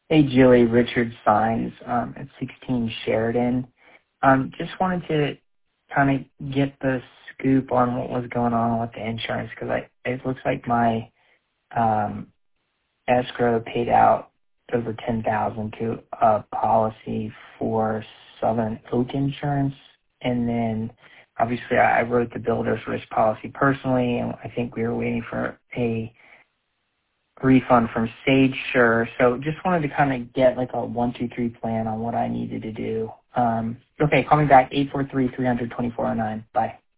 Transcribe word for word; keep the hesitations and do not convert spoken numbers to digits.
Hey, Julie, Richard Signs um, at sixteen Sheridan. Um, just wanted to kind of get the scoop on what was going on with the insurance because I it looks like my um, escrow paid out over ten thousand to a policy for Southern Oak Insurance, and then obviously I I wrote the builder's risk policy personally, and I think we were waiting for a refund from Sage Sure. So just wanted to kind of get like a one, two, three plan on what I needed to do. Um, okay, call me back, eight four three, three hundred, twenty-four oh nine. Bye.